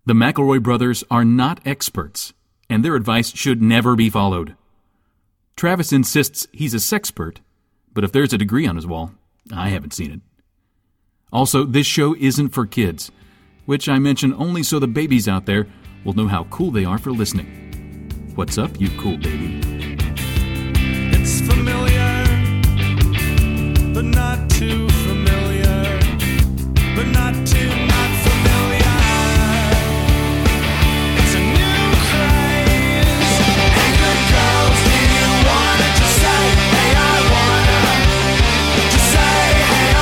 The McElroy brothers are not experts, and their advice should never be followed. Travis insists he's a sexpert, but if there's a degree on his wall, I haven't seen it. Also, this show isn't for kids, which I mention only so the babies out there will know how cool they are for listening. What's up, you cool baby? It's familiar, but not too familiar, but not too not familiar. It's a new craze. Hey, good girls, do you wanna just say, hey, I wanna? Just say, hey,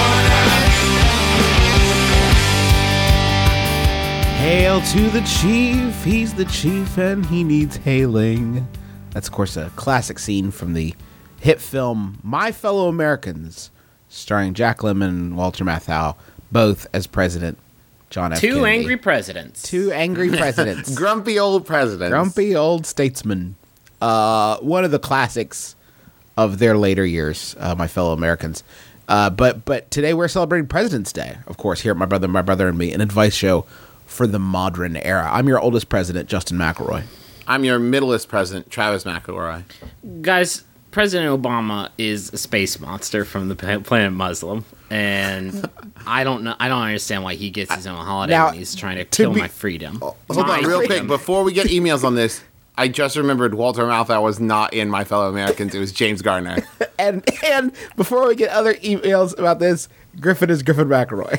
I wanna. Hail to the chief, he's the chief and he needs hailing. That's, of course, a classic scene from the hit film My Fellow Americans, starring Jack Lemmon and Walter Matthau, both as President John F. Kennedy. Two angry presidents. Two angry presidents. Grumpy old presidents. Grumpy old statesmen. One of the classics of their later years, My Fellow Americans. But today we're celebrating President's Day, of course, here at My Brother and Me, an advice show for the modern era. I'm your oldest president, Justin McElroy. I'm your middleest president, Travis McElroy. Guys, President Obama is a space monster from the planet Muslim, and I don't understand why he gets his own holiday Now, when he's trying to kill my freedom. Hold on, real quick, before we get emails on this, I just remembered Walter Matthau was not in My Fellow Americans. It was James Garner. And before we get other emails about this, Griffin is Griffin McElroy.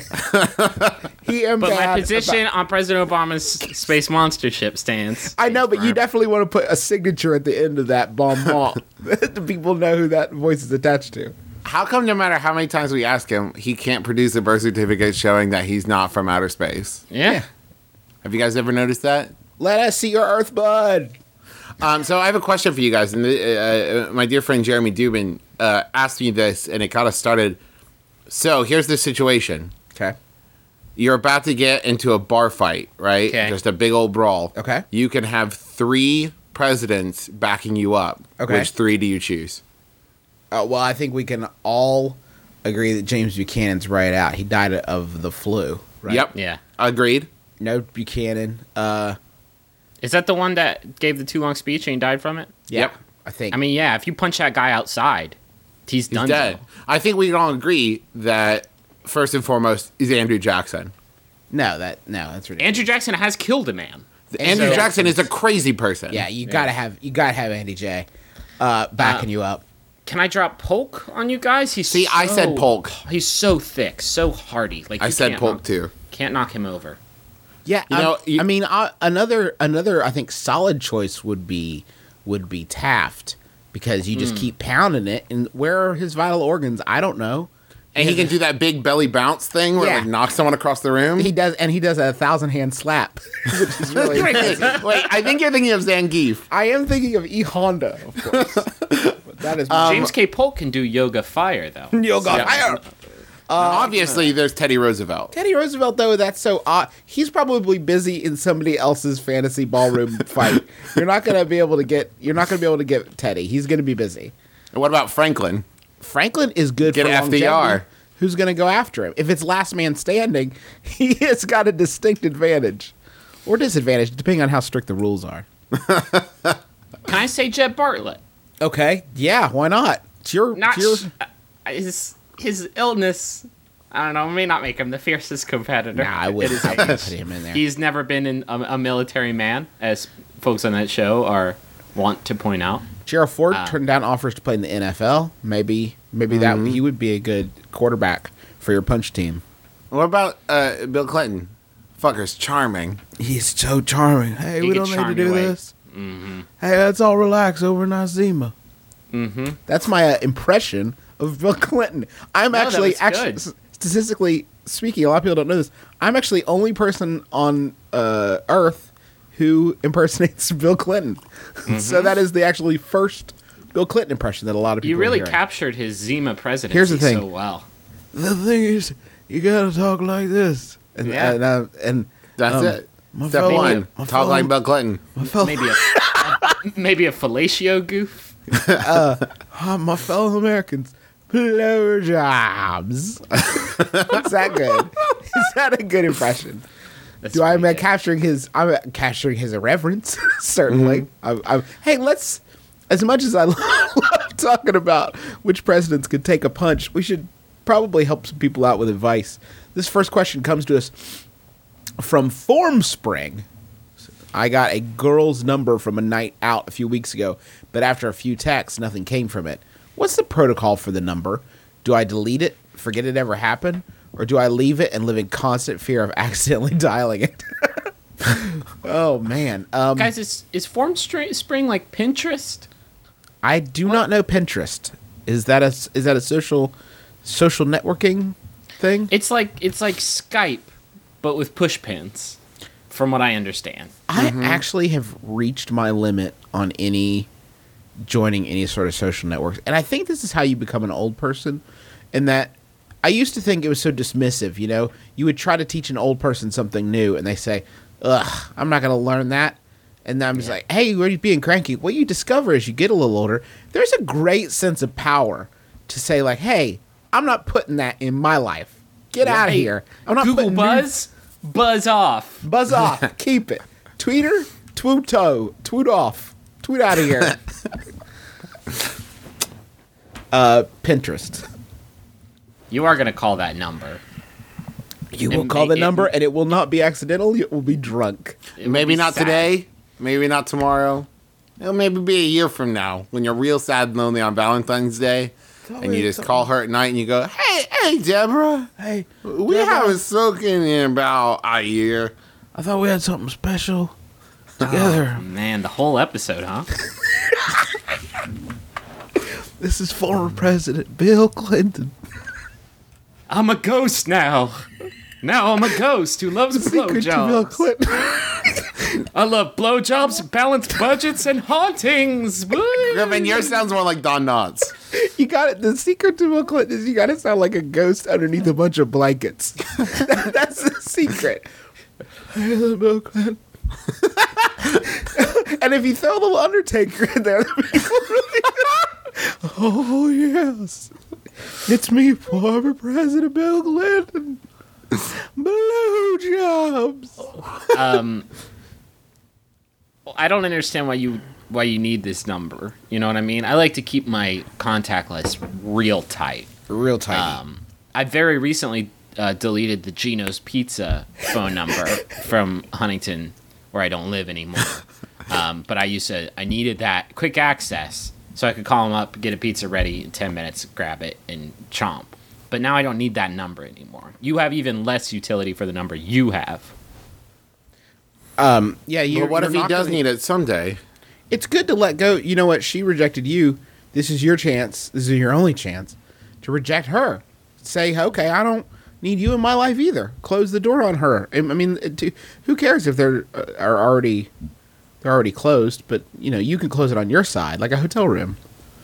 But my position on President Obama's space monstership stands. I know, but you definitely want to put a signature at the end of that bonbon. The people know who that voice is attached to. How come no matter how many times we ask him, he can't produce a birth certificate showing that he's not from outer space? Yeah. Have you guys ever noticed that? Let us see your Earth bud. So I have a question for you guys. And my dear friend Jeremy Dubin asked me this, and it got us started. So here's the situation. Okay. You're about to get into a bar fight, right? Okay. Just a big old brawl. Okay. You can have 3 presidents backing you up. Okay. Which 3 do you choose? Well, I think we can all agree that James Buchanan's right out. He died of the flu. Right? Yep. Yeah. Agreed. No Buchanan. Is that the one that gave the too long speech and he died from it? Yeah, Yep. I think. I mean, yeah, if you punch that guy outside, he's done. He's dead. I think we can all agree that first and foremost is Andrew Jackson. no, that's ridiculous. Andrew Jackson has killed a man. Andrew Jackson is a crazy person. Yeah, you gotta have Andy J. Backing you up. Can I drop Polk on you guys? See, I said Polk. He's so thick, so hardy. Like I you said can't Polk knock- too. Can't knock him over. Yeah, You know, I mean, another I think solid choice would be Taft, because you just keep pounding it, and where are his vital organs? I don't know. And he can do that big belly bounce thing where Yeah. it like knocks someone across the room. He does a 1,000-hand slap, which is really impressive. Wait, I think you're thinking of Zangief. I am thinking of E Honda, of course. But that is James K. Polk can do yoga fire though. Yoga fire. Obviously, there's Teddy Roosevelt. Teddy Roosevelt, though, that's so odd. He's probably busy in somebody else's fantasy ballroom fight. You're not gonna be able to get Teddy. He's gonna be busy. And what about Franklin? Franklin is good Get for longevity. FDR. Who's gonna go after him? If it's last man standing, he has got a distinct advantage or disadvantage, depending on how strict the rules are. Can I say Jeb Bartlett? Okay, yeah, why not? It's your, Not it's your his illness. I don't know. May not make him the fiercest competitor. Nah, I wouldn't put him in there. He's never been a military man, as folks on that show want to point out. Gerald Ford turned down offers to play in the NFL. Maybe that he would be a good quarterback for your punch team. What about Bill Clinton? Fucker's charming. He's so charming. Hey, He we could don't need charm to do your way. this. Hey, let's all relax over Nazima. That's my impression of Bill Clinton. I'm No, that actually was good. statistically speaking, a lot of people don't know this. I'm actually the only person on Earth who impersonates Bill Clinton. So that is the actually first Bill Clinton impression that a lot of people You really are hearing. captured his Zima presidency Here's the thing. so well. The thing is, you gotta talk like this. And, Yeah. and That's it. my Step fellow- one: my talk fellow- like Bill Clinton. Maybe a fellatio goof. My fellow Americans, blowjobs. Is that good? Is that a good impression? Do I am pretty good. capturing his? I'm capturing his irreverence. Certainly. Hey, let's. As much as I love talking about which presidents could take a punch, we should probably help some people out with advice. This first question comes to us from Formspring. I got a girl's number from a night out a few weeks ago, but after a few texts, nothing came from it. What's the protocol for the number? Do I delete it, forget it ever happened, or do I leave it and live in constant fear of accidentally dialing it? Oh man, Guys, is Formspring like Pinterest? I do not know Pinterest. Is that a social networking thing? It's like Skype, but with push pins, from what I understand. I actually have reached my limit on joining any sort of social networks, and I think this is how you become an old person. In that, I used to think it was so dismissive. You know, you would try to teach an old person something new, and they say, "Ugh, I'm not going to learn that." And I'm just like, "Hey, what are you being cranky?" What you discover as you get a little older, there's a great sense of power to say, like, "Hey, I'm not putting that in my life. Get out of Hey, here. I'm not Google putting Buzz, buzz off. Buzz off. Keep it. Tweeter, tweet off. Tweet out of here." Pinterest. You are gonna call that number. You will call the number, and it will not be accidental. It will be drunk. It would Maybe be not sad. today. Maybe not tomorrow. It'll maybe be a year from now when you're real sad and lonely on Valentine's Day, and you just call her at night and you go, "Hey, Deborah, Hey, we haven't spoken in about a year." I thought we had something special together. Man, the whole episode, huh? This is former President Bill Clinton. I'm a ghost now. Now I'm a ghost who loves Secret to Bill blowjobs. Clinton. I love blowjobs, balanced budgets, and hauntings. Griffin, yours sounds more like Don Knotts. You got it. The secret to Bill Clinton is you got to sound like a ghost underneath a bunch of blankets. That's the secret. Hey, Bill Clinton. And if you throw a little Undertaker in there, the people really oh, yes. It's me, former President Bill Clinton. Blowjobs. I don't understand why you need this number. You know what I mean? I like to keep my contact list real tight. Real tiny. I very recently deleted the Gino's Pizza phone number from Huntington, where I don't live anymore. But I needed that quick access so I could call them up, get a pizza ready in 10 minutes, grab it, and chomp. But now I don't need that number anymore. You have even less utility for the number you have. Yeah, you. But what if he does need it someday? It's good to let go. You know what? She rejected you. This is your chance. This is your only chance to reject her. Say, okay, I don't need you in my life either. Close the door on her. I mean, who cares if they're already closed? But you know, you can close it on your side, like a hotel room.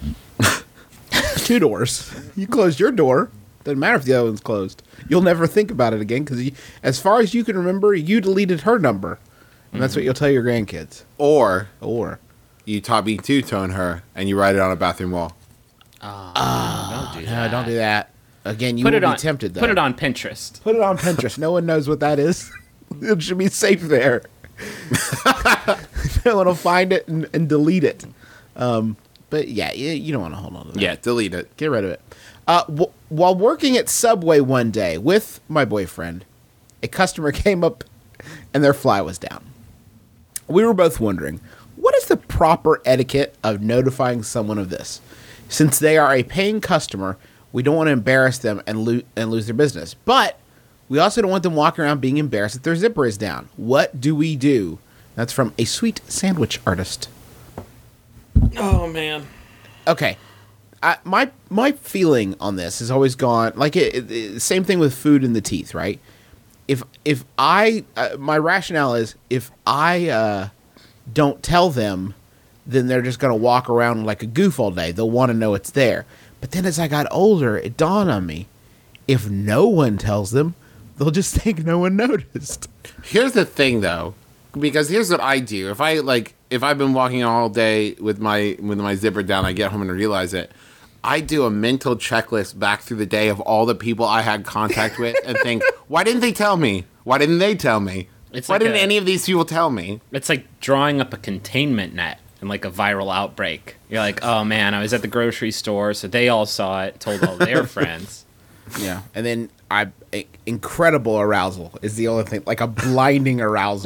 2 doors. You closed your door. Doesn't matter if the other one's closed. You'll never think about it again because, as far as you can remember, you deleted her number, and that's what you'll tell your grandkids. Or Or you Tommy Two-Tone her and you write it on a bathroom wall. Don't do no, that. don't do that. Again, you Put will it be on. tempted. Though. Put it on Pinterest. Put it on Pinterest. No one knows what that is. It should be safe there. No one will find it and delete it. But yeah, you don't want to hold on to that. Yeah, delete it. Get rid of it. While working at Subway one day with my boyfriend, a customer came up and their fly was down. We were both wondering, what is the proper etiquette of notifying someone of this? Since they are a paying customer, we don't want to embarrass them and lose their business. But we also don't want them walking around being embarrassed that their zipper is down. What do we do? That's from a sweet sandwich artist. Oh man. Okay. My feeling on this has always gone like same thing with food in the teeth, right? If I my rationale is if I don't tell them, then they're just gonna walk around like a goof all day. They'll want to know it's there. But then as I got older, it dawned on me: if no one tells them, they'll just think no one noticed. Here's the thing, though, because here's what I do. If I've been walking all day with my zipper down, I get home and realize it. I do a mental checklist back through the day of all the people I had contact with and think, why didn't they tell me? Why didn't they tell me? It's Why like didn't any of these people tell me? It's like drawing up a containment net in like a viral outbreak. You're like, oh man, I was at the grocery store, so they all saw it, told all their friends. Yeah, and then incredible arousal is the only thing, like a blinding arousal.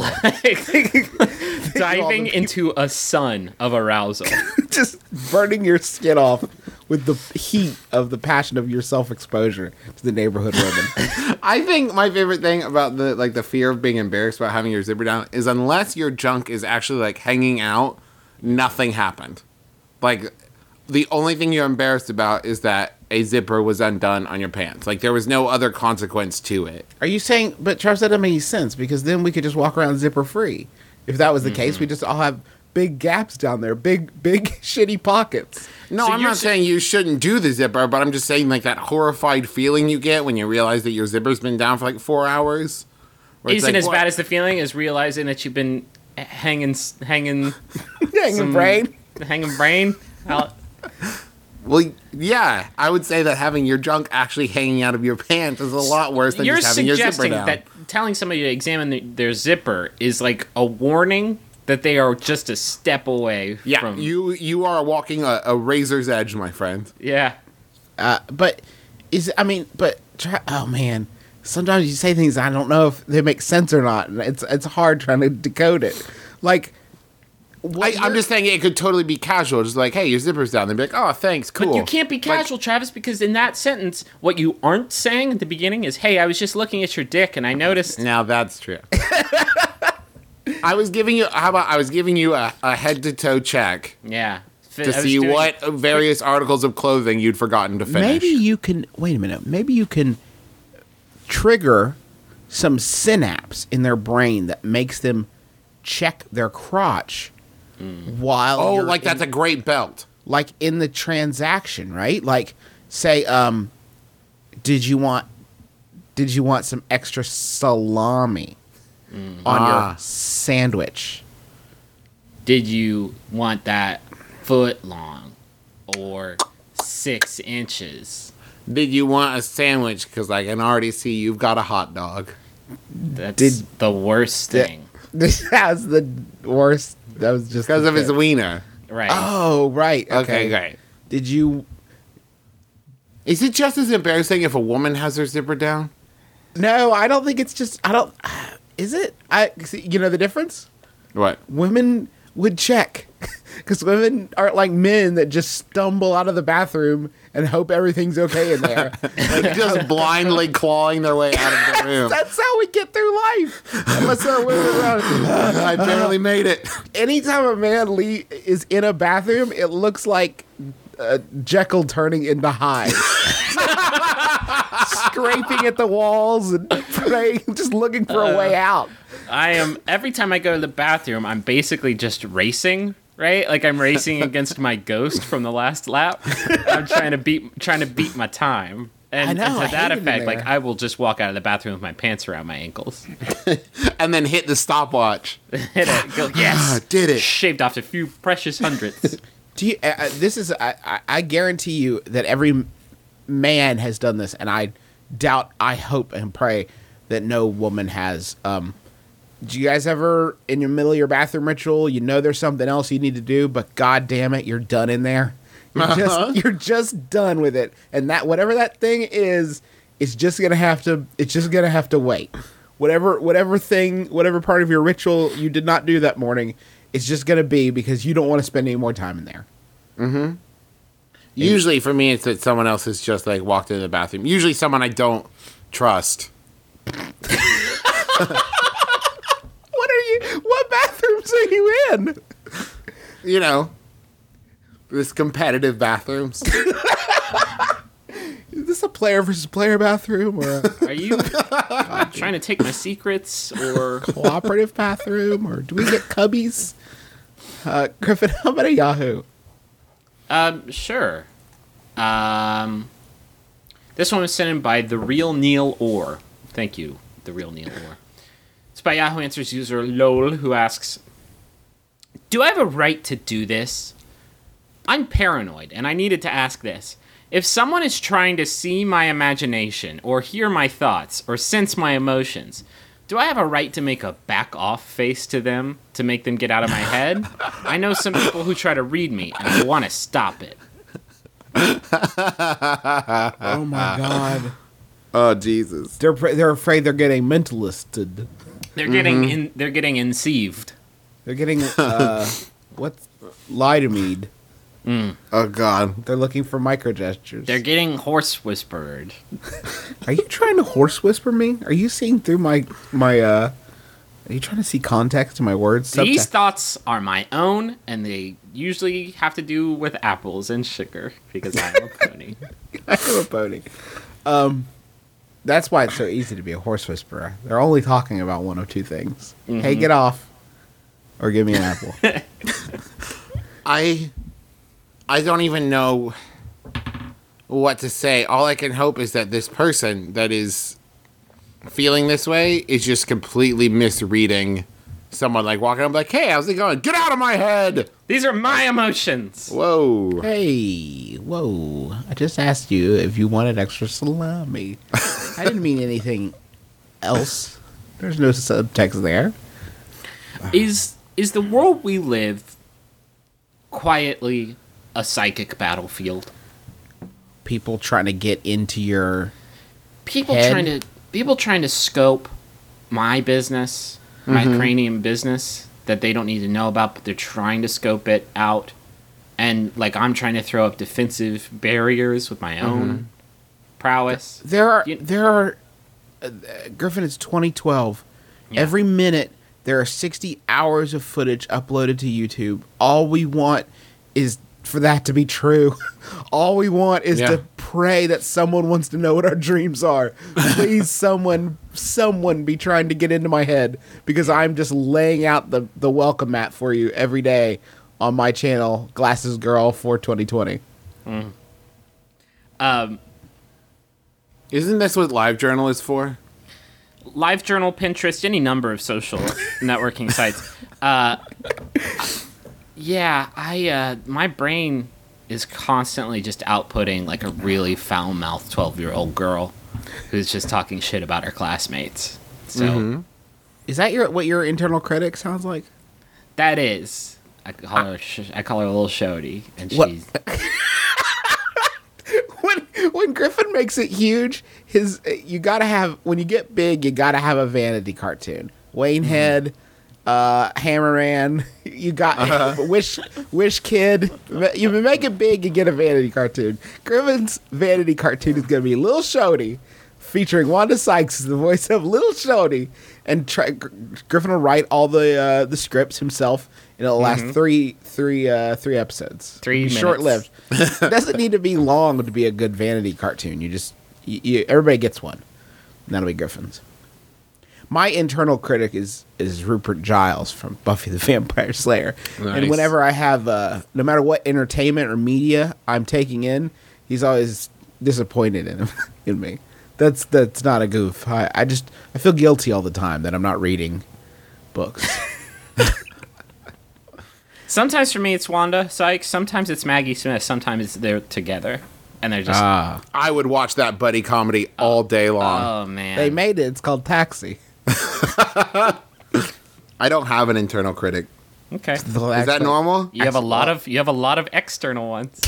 Diving into a sun of arousal. Just burning your skin off with the heat of the passion of your self-exposure to the neighborhood women. I think my favorite thing about the fear of being embarrassed about having your zipper down is unless your junk is actually like hanging out, nothing happened. Like the only thing you're embarrassed about is that a zipper was undone on your pants. Like there was no other consequence to it. Are you saying, but Charles, that doesn't make any sense, because then we could just walk around zipper free. If that was the case, we just all have big gaps down there, big shitty pockets. No, So I'm you're not saying you shouldn't do the zipper, but I'm just saying like that horrified feeling you get when you realize that your zipper's been down for like 4 hours. Where it's Isn't like, as what? bad as the feeling as realizing that you've been hanging Hanging some- brain. hanging brain out. Well, yeah, I would say that having your junk actually hanging out of your pants is a lot worse than You're just having your zipper suggesting down. that telling somebody to examine their zipper is like a warning that they are just a step away Yeah, from. you are walking a razor's edge, my friend. Yeah. But oh man, sometimes you say things I don't know if they make sense or not, and it's hard trying to decode it. Like, I'm just saying it could totally be casual, just like, hey, your zipper's down. They'd be like, oh, thanks, cool. But you can't be casual, Travis, because in that sentence, what you aren't saying at the beginning is, hey, I was just looking at your dick and I noticed. Now that's true. I was giving you a head to toe check Yeah. to see what various articles of clothing you'd forgotten to finish. maybe you can wait a minute. Maybe you can trigger some synapse in their brain that makes them check their crotch while Oh, you're like that's a great belt. like in the transaction, right? Like, say, did you want some extra salami on your sandwich? Did you want that foot long or 6 inches? Did you want a sandwich? Because I can already see you've got a hot dog. That's the worst thing. This was the worst. That was just Because the of his bit. wiener. Right. Oh, right. Okay, great. Did you? Is it just as embarrassing if a woman has her zipper down? No, I don't think it's just. I don't. Is it? I see, you know the difference. What? Women would check because women aren't like men that just stumble out of the bathroom and hope everything's okay in there. Just blindly clawing their way out of the room. That's how we get through life. Unless there are women around. I barely made it. Anytime a man is in a bathroom, it looks like Jekyll turning into Hyde. Scraping at the walls and praying, just looking for a way out. I am, every time I go to the bathroom, I'm basically just racing, right? Like I'm racing against my ghost from the last lap. I'm trying to beat my time. And, I know, and I to that hate it in effect, like there. I will just walk out of the bathroom with my pants around my ankles. And then hit the stopwatch. Hit it. Go, yes. Did it. Shaved off a few precious hundredths. Do you? This is. I guarantee you that every man has done this, and I doubt. I hope and pray that no woman has. Do you guys ever, in the middle of your bathroom ritual, you know there's something else you need to do, but god damn it, you're done in there. You're just done with it, and that whatever that thing is just gonna have to. It's just gonna have to wait. Whatever part of your ritual you did not do that morning, it's just gonna be because you don't want to spend any more time in there. Usually for me, it's that someone else has just like walked into the bathroom. Usually someone I don't trust. What bathrooms are you in? You know, this competitive bathrooms. Is this a player versus player bathroom or a Are you trying to take my secrets or? cooperative bathroom, or do we get cubbies? Griffin, how about a Yahoo? Sure. This one was sent in by the real Neil Orr. Thank you, the real Neil Orr. It's by Yahoo Answers user Lol, who asks, "Do I have a right to do this? I'm paranoid, and I needed to ask this. If someone is trying to see my imagination, or hear my thoughts, or sense my emotions, Do I have a right to make a back off face to them to make them get out of my head? I know some people who try to read me, and I want to stop it. Oh my god. Oh Jesus. They're afraid they're getting mentalisted. They're getting they're getting inceived. They're getting what's lidomead. Oh God. They're looking for micro gestures. They're getting horse whispered. Are you trying to horse whisper me? Are you seeing through my are you trying to see context to my words? These thoughts are my own, and they usually have to do with apples and sugar because I am a pony. I am a pony. That's why it's so easy to be a horse whisperer. They're only talking about one of two things. Hey, get off. Or give me an apple. I don't even know what to say. All I can hope is that this person that is feeling this way is just completely misreading someone like walking up like, hey, how's it going? Get out of my head! These are my emotions. Whoa. Hey, whoa. I just asked you if you wanted extra salami. I didn't mean anything else. There's no subtext there. Is the world we live quietly a psychic battlefield? People trying to get into your People head? trying to scope my business, my cranium business that they don't need to know about, but they're trying to scope it out. And like I'm trying to throw up defensive barriers with my own prowess. There are You- Griffin, it's 2012. Yeah. Every minute there are 60 hours of footage uploaded to YouTube. All we want is for that to be true. All we want is Yeah. to pray that someone wants to know what our dreams are. Please, someone be trying to get into my head because I'm just laying out the welcome mat for you every day on my channel, Glasses Girl for 2020. Isn't this what LiveJournal is for? LiveJournal, Pinterest, any number of social networking sites. Yeah, my brain is constantly just outputting like a really foul-mouthed 12-year-old girl who's just talking shit about her classmates. So Is that what your internal critic sounds like? that is, I call her a little shorty, and What- she's When Griffin makes it huge, you gotta have, when you get big, you gotta have a vanity cartoon. Wayne Head, Hammerman, you got Wish Kid. You make it big, you get a vanity cartoon. Griffin's vanity cartoon is gonna be Lil Shody, featuring Wanda Sykes as the voice of Lil Shody, and Griffin will write all the scripts himself, and it'll last three episodes. 3 minutes. Short lived. It doesn't need to be long to be a good vanity cartoon. Everybody gets one. And that'll be Griffin's. My internal critic is Rupert Giles from Buffy the Vampire Slayer. Nice. And whenever I have, no matter what entertainment or media I'm taking in, he's always disappointed in me. That's not a goof. I feel guilty all the time that I'm not reading books. sometimes for me it's Wanda Sykes, sometimes it's Maggie Smith, sometimes they're together, and they're just I would watch that buddy comedy all day long. oh man. They made it. It's called Taxi. I don't have an internal critic. Okay. Is that normal? You have a lot of external ones.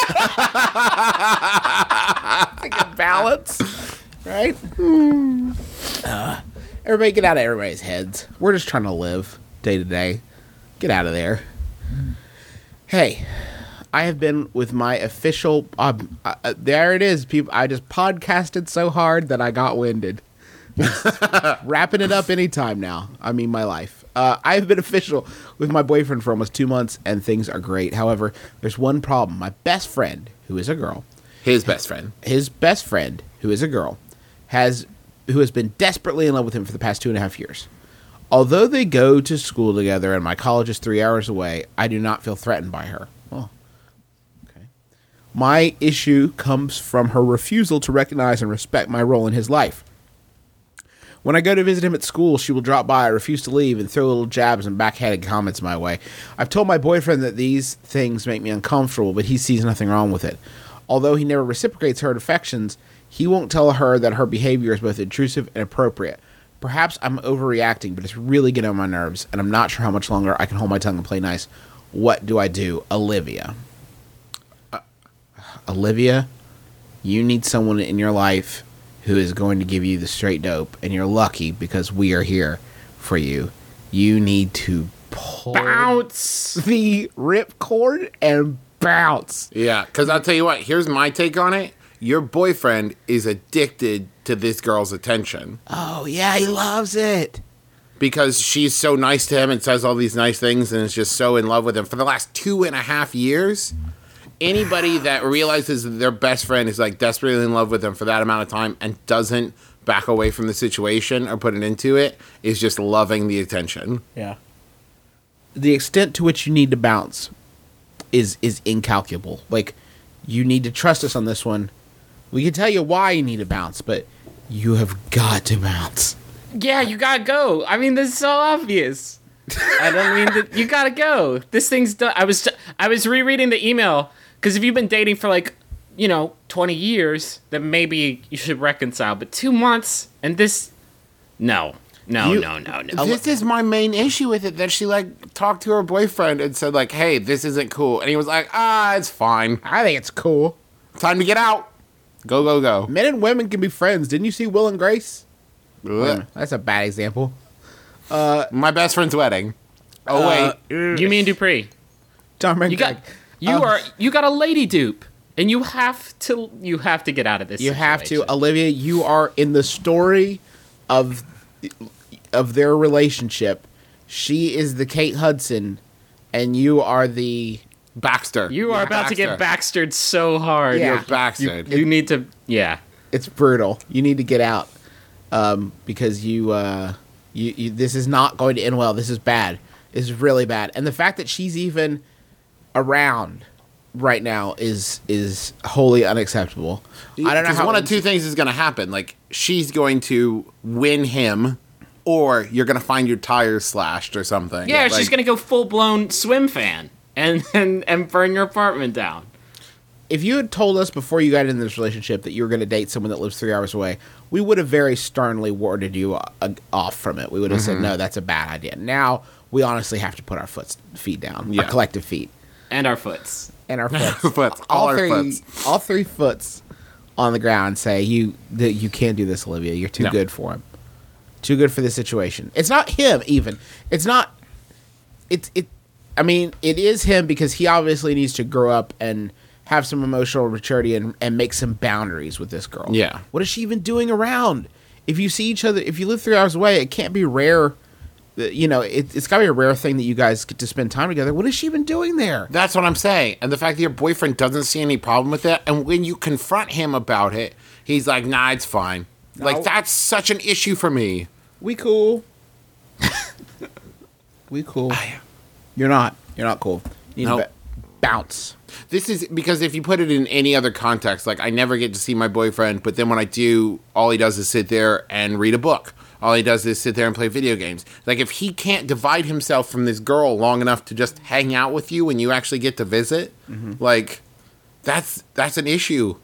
Balance, right? Everybody get out of everybody's heads. We're just trying to live day to day. Get out of there. Hey, I have been with my official. There it is, people. I just podcasted so hard that I got winded. Wrapping it up anytime now. I mean, my life. I've been official with my boyfriend for almost 2 months, and things are great. However, there's one problem. My best friend, who is a girl, His best friend. his best friend, who is a girl, who has been desperately in love with him for the past 2.5 years. Although they go to school together and my college is 3 hours away, I do not feel threatened by her. Oh, okay. My issue comes from her refusal to recognize and respect my role in his life. When I go to visit him at school, she will drop by, refuse to leave, and throw little jabs and backhanded comments my way. I've told my boyfriend that these things make me uncomfortable, but he sees nothing wrong with it. Although he never reciprocates her affections, he won't tell her that her behavior is both intrusive and appropriate. Perhaps I'm overreacting, but it's really getting on my nerves, and I'm not sure how much longer I can hold my tongue and play nice. What do I do? Olivia. Olivia, you need someone in your life who is going to give you the straight dope, and you're lucky because we are here for you. You need to pull Bounce. the ripcord and bounce. Yeah, because I'll tell you what, here's my take on it. Your boyfriend is addicted to this girl's attention Oh, yeah, he loves it. because she's so nice to him and says all these nice things and is just so in love with him. For the last 2.5 years, anybody that realizes that their best friend is like desperately in love with them for that amount of time and doesn't back away from the situation or put it into it is just loving the attention. Yeah. The extent to which you need to bounce is incalculable. Like, you need to trust us on this one. We can tell you why you need to bounce, but you have got to bounce. Yeah, you gotta go. I mean, this is so obvious. I don't mean that you gotta go. This thing's done. I was rereading the email because if you've been dating for 20 years, then maybe you should reconcile. But 2 months and this, no. This is my main issue with it, that she talked to her boyfriend and said hey, this isn't cool. And he was like, it's fine. I think it's cool. Time to get out. Go, go, go. Men and women can be friends. Didn't you see Will and Grace? Ugh. That's a bad example. My best friend's wedding. Oh, wait. You mean Dupree? Tom You got you got a lady dupe, and you have to get out of this. You have to, situation. Olivia. You are in the story of their relationship. She is the Kate Hudson, and you are the. Baxter. You are about to get Baxtered so hard. Yeah. You're Baxter. You need to. Yeah. It's brutal. You need to get out, because you this is not going to end well. This is bad. This is really bad. And the fact that she's even around right now is wholly unacceptable. I don't know how one of two things is going to happen. She's going to win him, or you're going to find your tires slashed or something. Yeah, she's gonna go full blown swim fan and burn your apartment down. If you had told us before you got into this relationship that you were going to date someone that lives 3 hours away, we would have very sternly warded you off from it. We would have said, no, that's a bad idea. Now, we honestly have to put our feet down, Yeah. our collective feet, And our foots. and our foots. Foots. All our three, foots. all 3 foots on the ground say, you can't do this, Olivia. You're too No. good for him. Too good for this situation. It's not him, even. It's not... I mean, it is him because he obviously needs to grow up and have some emotional maturity and make some boundaries with this girl. Yeah. What is she even doing around? If you see each other, if you live 3 hours away, it can't be rare. It's got to be a rare thing that you guys get to spend time together. What is she even doing there? That's what I'm saying. And the fact that your boyfriend doesn't see any problem with it, and when you confront him about it, he's like, nah, it's fine. No. That's such an issue for me. We cool. We cool. You're not. You're not cool. You need Nope. to bounce. This is because if you put it in any other context, I never get to see my boyfriend, but then when I do, all he does is sit there and read a book. All he does is sit there and play video games. If he can't divide himself from this girl long enough to just hang out with you when you actually get to visit, that's an issue.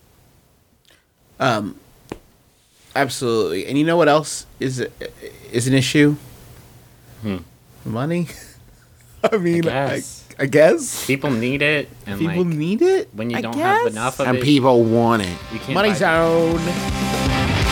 Absolutely. And you know what else is an issue? Money. I mean, I guess People need it, and people need it. when you I don't guess. have enough of And it, people want it. you can't Money buy it. zone.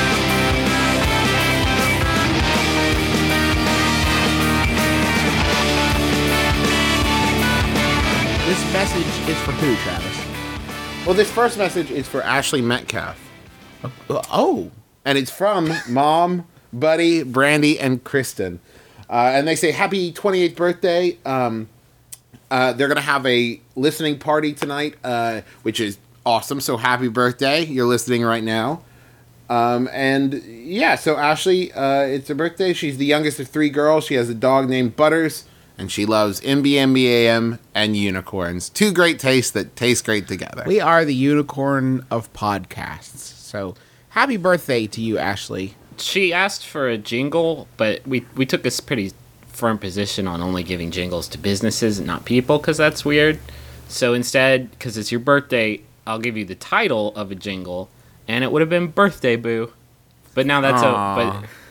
This message is for who, Travis? Well, this first message is for Ashley Metcalf. Oh, And it's from Mom, Buddy, Brandy, and Kristen. And they say, happy 28th birthday. They're going to have a listening party tonight, which is awesome. So happy birthday. You're listening right now. And yeah, so Ashley, it's her birthday. She's the youngest of 3 girls. She has a dog named Butters. And she loves MBMBAM and unicorns. 2 great tastes that taste great together. we are the unicorn of podcasts. So happy birthday to you, Ashley. She asked for a jingle, but we took this pretty firm position on only giving jingles to businesses and not people, because that's weird. So instead, because it's your birthday, I'll give you the title of a jingle, and it would have been Birthday Boo. But now that's Aw.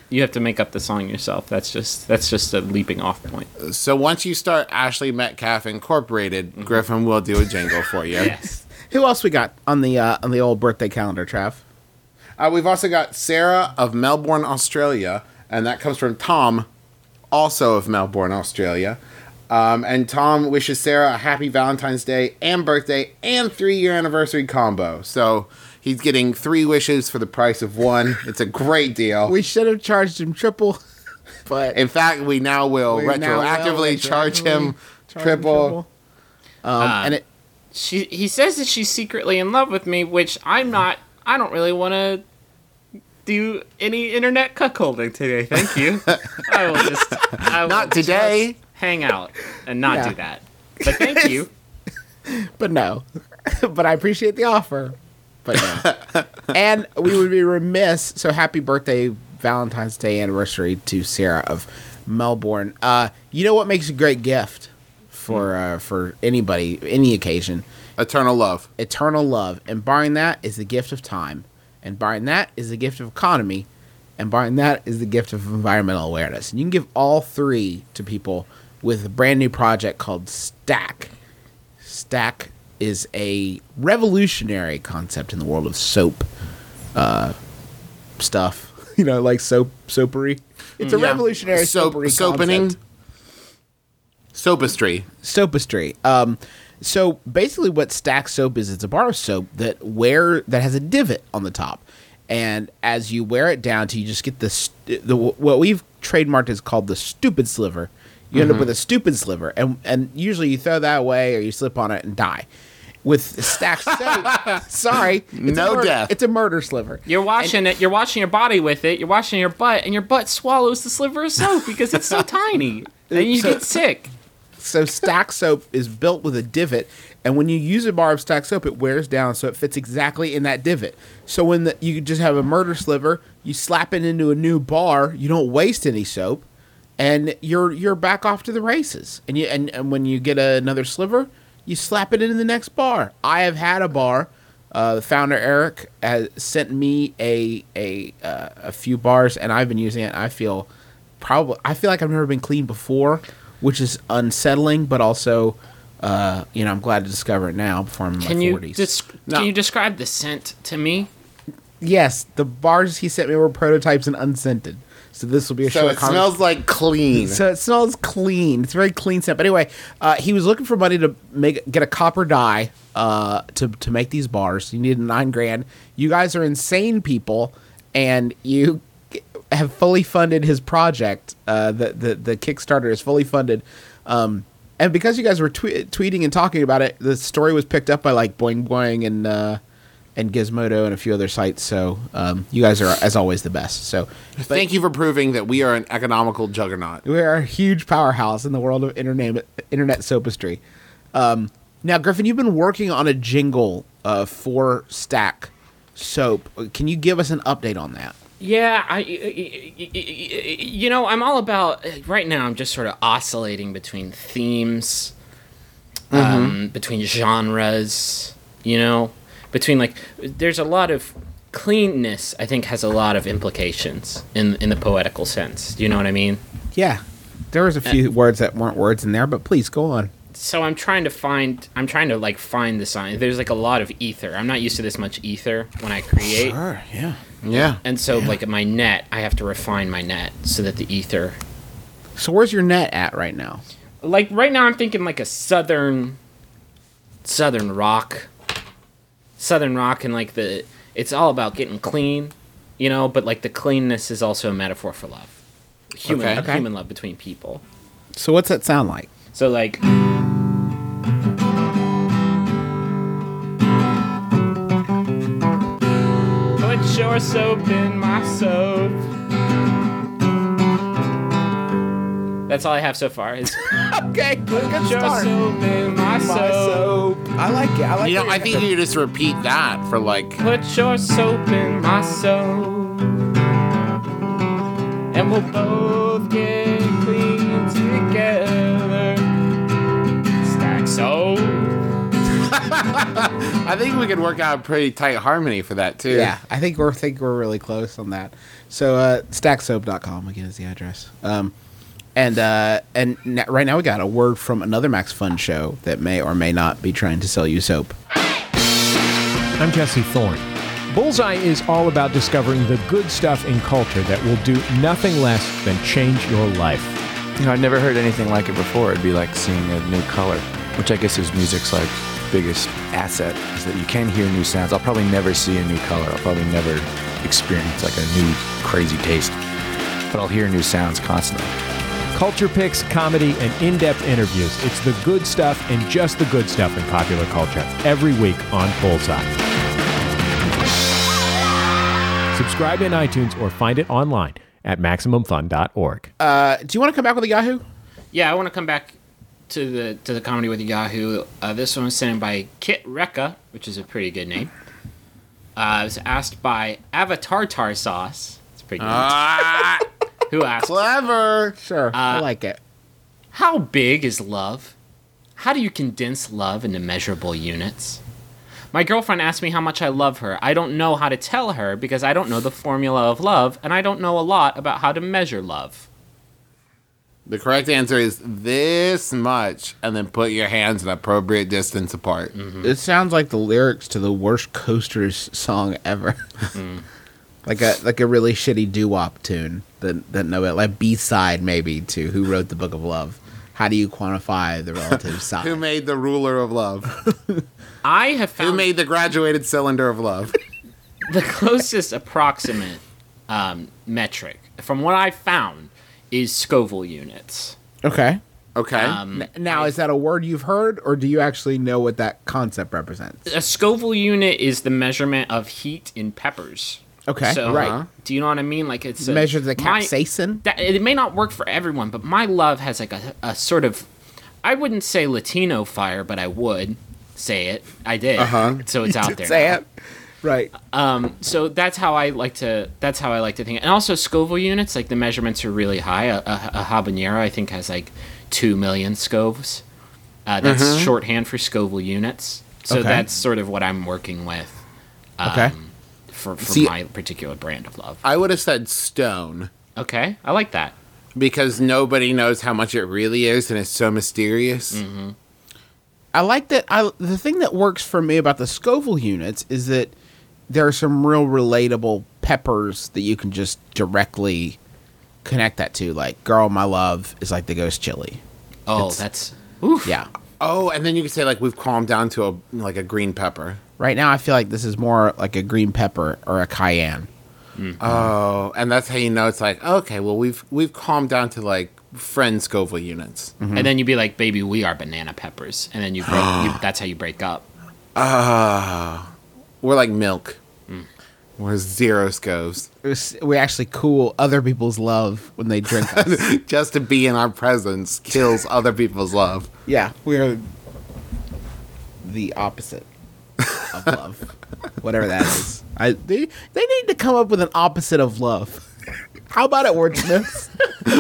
You have to make up the song yourself. That's just a leaping off point. So once you start Ashley Metcalf Incorporated, Griffin will do a jingle for you. Yes. Who else we got on the old birthday calendar, Trav? We've also got Sarah of Melbourne, Australia, and that comes from Tom, also of Melbourne, Australia. And Tom wishes Sarah a happy Valentine's Day and birthday and 3-year anniversary combo. So he's getting 3 wishes for the price of 1. It's a great deal. We should have charged him triple, but In fact, we now will we now will retroactively charge him charge him triple. And it He says that she's secretly in love with me, which I'm not. I don't really want to do any internet cuckolding today. Thank you. I will Not today. just hang out and not Yeah. do that. But thank you. but no. But I appreciate the offer. But no. And we would be remiss. So happy birthday, Valentine's Day anniversary to Sarah of Melbourne. You know what makes a great gift for anybody, any occasion? Eternal love. Eternal love. And barring that is the gift of time. And barring that is the gift of economy. And barring that is the gift of environmental awareness. And you can give all 3 to people with a brand new project called Stack. Stack is a revolutionary concept in the world of soap stuff. You know, like soapery. It's a revolutionary soapery soapening. concept. Soapistry. Soapistry. So basically, what Stack Soap is, it's a bar of soap that has a divot on the top, and as you wear it down, you just get the what we've trademarked is called the stupid sliver. You end up with a stupid sliver, and usually you throw that away or you slip on it and die. With Stack Soap, sorry, No death. It's a murder sliver. You're washing it. You're washing your body with it. You're washing your butt, and your butt swallows the sliver of soap because it's so tiny, and you get sick. So Stack Soap is built with a divot, and when you use a bar of Stack Soap, it wears down, so it fits exactly in that divot. So when you just have a murder sliver, you slap it into a new bar, you don't waste any soap, and you're back off to the races. And and when you get another sliver, you slap it into the next bar. I have had a bar. The founder Eric has sent me a few bars, and I've been using it. I feel like I've never been clean before, which is unsettling, but also, I'm glad to discover it now before I'm in my 40s. Can you describe the scent to me? Yes, the bars he sent me were prototypes and unscented. So this will be a So short it smells like clean. So it smells clean. It's a very clean scent. But anyway, he was looking for money to get a copper dye to make these bars. You needed $9,000. You guys are insane people, and you have fully funded his project. The Kickstarter is fully funded. And because you guys were tweeting and talking about it, the story was picked up by like Boing Boing and Gizmodo and a few other sites. So you guys are, as always, the best. So Thank you for proving that we are an economical juggernaut. we are a huge powerhouse in the world of internet soapistry. Now, Griffin, you've been working on a jingle for Stack Soap. Can you give us an update on that? Yeah, I'm all about right now. I'm just sort of oscillating between themes, between genres. Between there's a lot of cleanness. I think has a lot of implications in the poetical sense. Do you know what I mean? Yeah, there was a few words that weren't words in there, but please go on. So I'm trying to find the sign. There's a lot of ether. I'm not used to this much ether when I create. Sure, yeah. Yeah. And so, my net, I have to refine my net so that the ether. So where's your net at right now? Right now, I'm thinking a southern rock, and it's all about getting clean, But the cleanness is also a metaphor for love, human love between people. So what's that sound like? So put your soap in my soap. That's all I have so far. Is Okay, good your soap in my soap. I like it. I think you just repeat that for Put your soap in my soap, and we'll both get clean together. Stack soap. I think we could work out a pretty tight harmony for that too. Yeah, I think we're really close on that. So stacksoap.com again is the address. Right now we got a word from another Max Fun show that may or may not be trying to sell you soap. I'm Jesse Thorne. Bullseye is all about discovering the good stuff in culture that will do nothing less than change your life. You know, I'd never heard anything like it before. It'd be like seeing a new color, which I guess is music's like biggest asset, is that you can hear new sounds. I'll probably never see a new color. I'll probably never experience like a new crazy taste, but I'll hear new sounds constantly. Culture picks, comedy, and in-depth interviews. It's the good stuff and just the good stuff in popular culture every week on Bullseye. Subscribe in iTunes or find it online at MaximumFun.org. Do you want to come back with a Yahoo? Yeah, I want to come back to the comedy with Yahoo. This one was sent in by Kit Rekka, which is a pretty good name. It was asked by Avatar Tar Sauce. It's pretty good. Who asked, Clever. Sure, I like it. how big is love? How do you condense love into measurable units? My girlfriend asked me how much I love her. I don't know how to tell her because I don't know the formula of love, and I don't know a lot about how to measure love. The correct answer is this much, and then put your hands an appropriate distance apart. It sounds like the lyrics to the worst Coasters song ever. like a really shitty doo-wop tune that no, like B-side maybe to Who Wrote the Book of Love. How do you quantify the relative size? Who made the ruler of love? I have Who found made the graduated cylinder of love? the closest approximate metric, from what I found, is Scoville units. Okay. Okay. Now, is that a word you've heard, or do you actually know what that concept represents? A Scoville unit is the measurement of heat in peppers. Okay, So, right. do you know what I mean? Like it's Measure the capsaicin? It may not work for everyone, but my love has like a sort of, I wouldn't say Latino fire, but I would say it. I did. So it's out there. Say now. it. Right. So that's how I like to. That's how I like to think. And also Scoville units, like the measurements are really high. A habanero, I think, has like 2 million scoves. That's shorthand for Scoville units. So Okay. that's sort of what I'm working with. Okay. For See- my particular brand of love. I would have said stone Okay, I like that. because nobody knows how much it really is, and it's so mysterious. I like that. The thing that works for me about the Scoville units is that there are some real relatable peppers that you can just directly connect that to. Like, Girl, My Love is like the ghost chili. Oh, It's- that's oof. Yeah. Oh, and then you could say like we've calmed down to a green pepper. Right now, I feel like this is more like a green pepper or a cayenne. Oh, and that's how you know it's like okay. Well, we've calmed down to like friend Scoville units. And then you'd be like, "Baby, we are banana peppers," and then that's how you break up. We're like milk. We're zero scoves. We actually cool other people's love when they drink us. Just to be in our presence kills other people's love. Yeah, we're the opposite of love, whatever that is. They need to come up with an opposite of love. How about it, wordsmiths?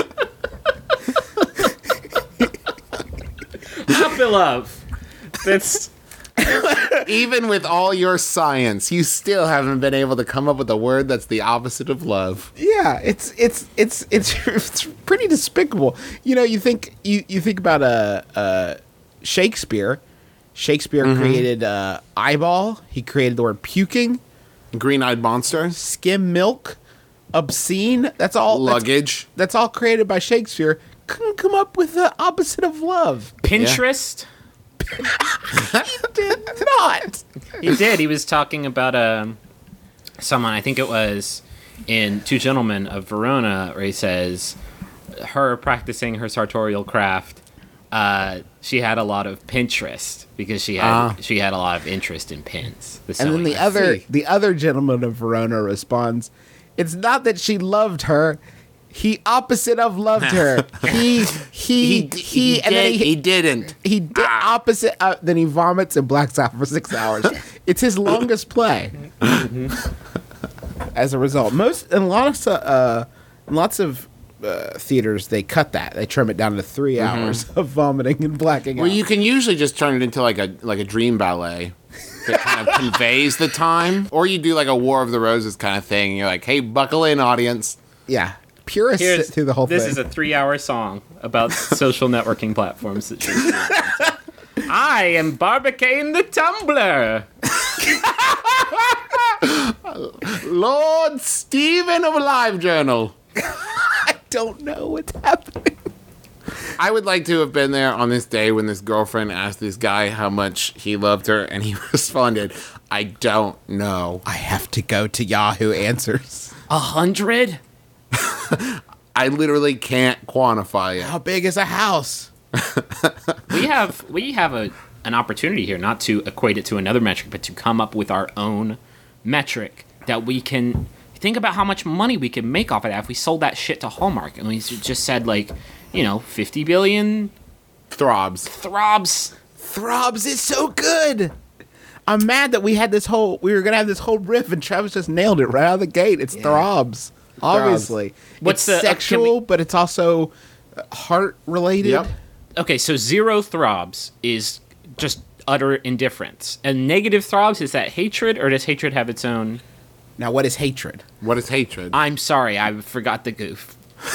Happy love. That's Even with all your science, you still haven't been able to come up with a word that's the opposite of love. Yeah, it's pretty despicable. You know, you think about Shakespeare. Shakespeare created eyeball. He created the word puking, Green-eyed monster, skim milk, obscene. That's all. luggage. That's all created by Shakespeare. Couldn't come up with the opposite of love. Pinterest. He did not. He did. He was talking about someone. I think it was in Two Gentlemen of Verona, where he says her practicing her sartorial craft. She had a lot of Pinterest because she had a lot of interest in pins. And then sewing. the other gentleman of Verona responds, "It's not that she loved her. He opposite of loved her. He and then he didn't. he did opposite. Then he vomits and blacks out for 6 hours. It's his longest play. As a result, lots of theaters, they cut that. They trim it down to 3 hours of vomiting and blacking Well, out. you can usually just turn it into like a dream ballet that kind of conveys the time, or you do like a War of the Roses kind of thing. You're like, hey, buckle in, audience. Yeah. Purists sit through the whole This thing. is a 3-hour song about social networking platforms. That I am Barbicane the Tumbler. Lord Stephen of LiveJournal. I don't know what's happening. I would like to have been there on this day when this girlfriend asked this guy how much he loved her, and he responded, I don't know. I have to go to Yahoo Answers. 100? I literally can't quantify it. How big is a house? We have an opportunity here not to equate it to another metric, but to come up with our own metric that we can think about how much money we could make off of that if we sold that shit to Hallmark and we just said 50 billion Throbs. throbs. Throbs is so good. I'm mad that we were going to have this whole riff and Travis just nailed it right out of the gate. It's Throbs. Obviously. What's it's the- sexual, but it's also heart related. Yep. Okay, so 0 throbs is just utter indifference. And negative throbs, is that hatred, or does hatred have its own? Now, what is hatred? What is hatred? I'm sorry, I forgot the goof.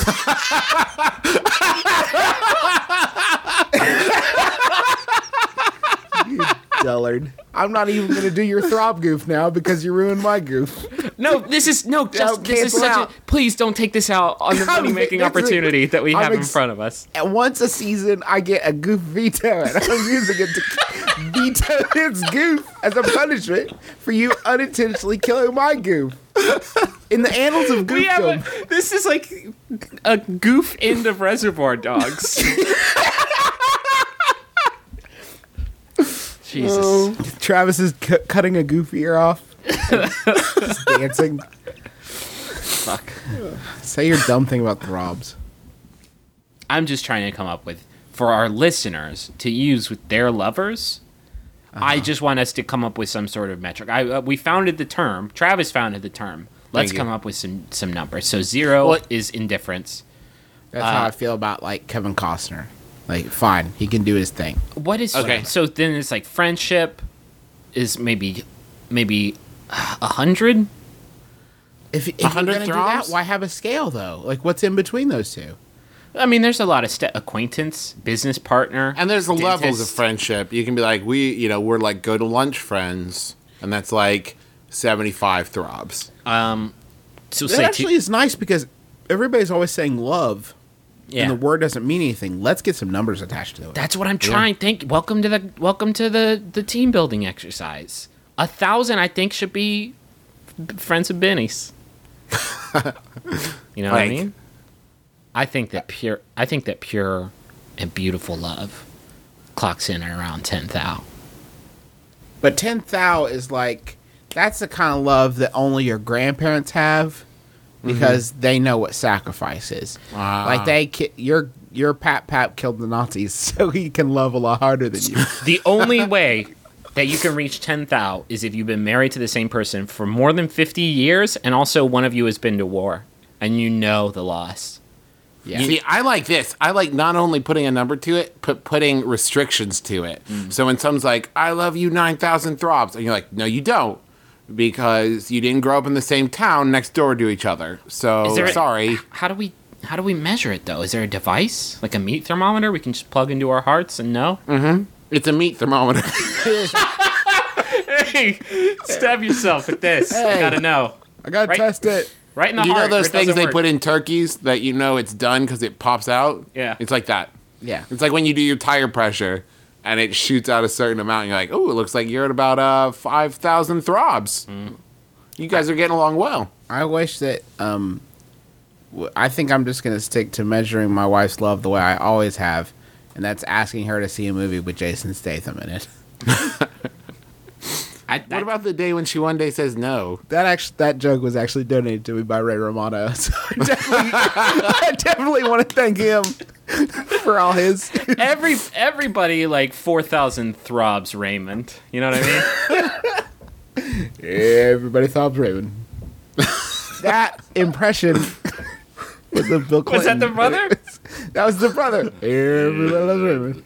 Dullard. I'm not even going to do your throb goof now because you ruined my goof. No, this is this is cancel such out. a. Please don't take this out on the money making That's it. opportunity that we I'm have in ex- front of us. And once a season, I get a goof veto, and I'm using it to veto his goof as a punishment for you unintentionally killing my goof. In the annals of We have goofdom, this is like a goof end of Reservoir Dogs. Jesus. Travis is cutting a goof ear off. Just dancing. Fuck. Say your dumb thing about throbs. I'm just trying to come up with, for our listeners to use with their lovers, I just want us to come up with some sort of metric. We founded the term. Travis founded the term. Let's you. come up with some numbers. So 0 Well- is indifference. That's how I feel about like Kevin Costner. Like, fine, he can do his thing. What is Okay. So then it's like friendship is maybe 100. If you're 100 gonna do that, throbs? why have a scale though? Like, what's in between those two? I mean, there's a lot of acquaintance, business partner, And there's the levels of dentist. friendship. You can be like, we're like go to lunch friends, and that's like 75 throbs. So That say actually is nice because everybody's always saying love, yeah. and the word doesn't mean anything. Let's get some numbers attached to it. That's what I'm trying. Welcome to the team building exercise. 1,000, I think, should be friends of Benny's. You know what I Like- mean? I think that pure and beautiful love clocks in at around 10 thou. But 10 thou is like, that's the kind of love that only your grandparents have because they know what sacrifice is. Like your Pap killed the Nazis, so he can love a lot harder than you. The only way that you can reach 10 thou is if you've been married to the same person for more than 50 years, and also one of you has been to war, and you know the loss. Yeah. See, I like this. I like not only putting a number to it, but putting restrictions to it. So when someone's like, I love you 9,000 throbs, and you're like, no, you don't. Because you didn't grow up in the same town next door to each other. So, Is there sorry. How do we measure it though? Is there a device like a meat thermometer we can just plug into our hearts and know? It's a meat thermometer. Hey, stab yourself with this. I Hey. gotta know. I gotta Right. test it. Right in the You know heart. those where it things doesn't they work. put in turkeys that you know it's done because it pops out? Yeah. It's like that. Yeah. It's like when you do your tire pressure and it shoots out a certain amount and you're like, oh, it looks like you're at about 5,000 throbs. You guys are getting along well. I wish that I think I'm just gonna stick to measuring my wife's love the way I always have, and that's asking her to see a movie with Jason Statham in it. What about the day when she one day says no? That joke was actually donated to me by Ray Romano. So I definitely want to thank him for all his. everybody like 4,000 throbs Raymond. You know what I mean? Everybody thought Raven. That impression Was it Bill Was Clinton? that the brother? That was the brother. Everybody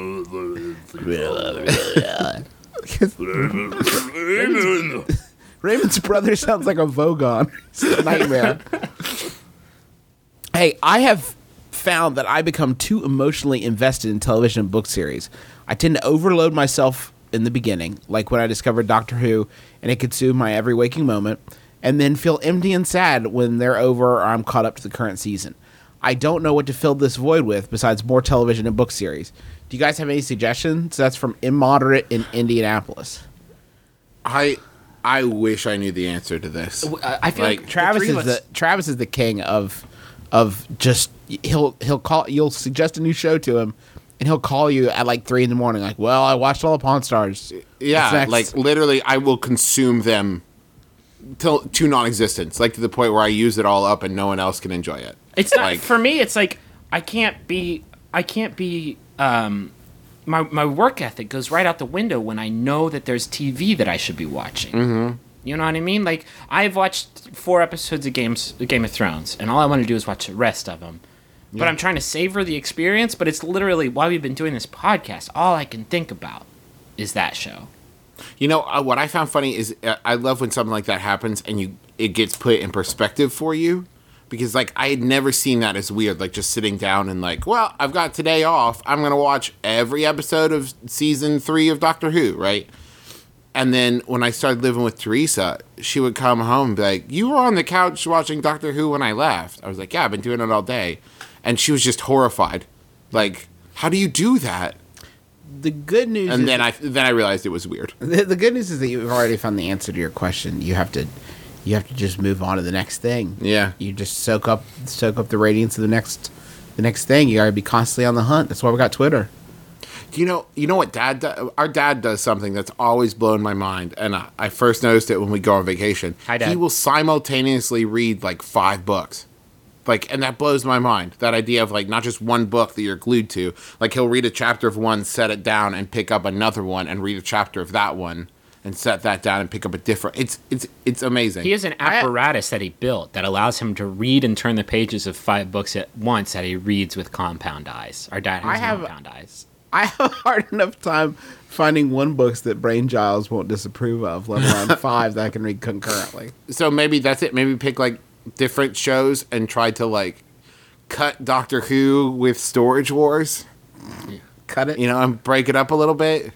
loves Raymond. Raymond's brother sounds like a Vogon. It's a nightmare. Hey, I have found that I become too emotionally invested in television and book series. I tend to overload myself in the beginning, like when I discovered Doctor Who, and it consumed my every waking moment, and then feel empty and sad when they're over or I'm caught up to the current season. I don't know what to fill this void with besides more television and book series. Do you guys have any suggestions? That's from Immoderate in Indianapolis. I wish I knew the answer to this. I feel like Travis is the king of just he'll call, you'll suggest a new show to him and he'll call you at like 3 a.m. like, well, I watched all the Pawn Stars. Yeah, What's next? like literally, I will consume them to non-existence, like to the point where I use it all up and no one else can enjoy it. It's not like, for me. It's like I can't be. My work ethic goes right out the window when I know that there's TV that I should be watching. Mm-hmm. You know what I mean? Like I've watched 4 episodes of Game of Thrones, and all I want to do is watch the rest of them. Yeah. But I'm trying to savor the experience. But it's literally while we've been doing this podcast, all I can think about is that show. You know what I found funny is I love when something like that happens and it gets put in perspective for you. Because, like, I had never seen that as weird, like, just sitting down and, like, well, I've got today off. I'm going to watch every episode of season 3 of Doctor Who, right? And then when I started living with Teresa, she would come home and be like, you were on the couch watching Doctor Who when I left. I was like, yeah, I've been doing it all day. And she was just horrified. Like, how do you do that? The good news And is... then I realized it was weird. The good news is that you've already found the answer to your question. You have to just move on to the next thing. Yeah. You just soak up the radiance of the next thing. You gotta be constantly on the hunt. That's why we got Twitter. You know what Dad does? Our dad does something that's always blown my mind, and I first noticed it when we go on vacation. Hi, Dad. He will simultaneously read like 5 books. Like, and that blows my mind. That idea of like not just one book that you're glued to. Like he'll read a chapter of one, set it down, and pick up another one, and read a chapter of that one, and set that down and pick up a different. It's amazing. He has an apparatus that he built that allows him to read and turn the pages of 5 books at once that he reads with compound eyes. Our dad has compound eyes. I have a hard enough time finding one books that Brain Giles won't disapprove of, let alone 5 that I can read concurrently. So maybe that's it. Maybe pick like different shows and try to like cut Doctor Who with Storage Wars. Cut it. You know, and break it up a little bit.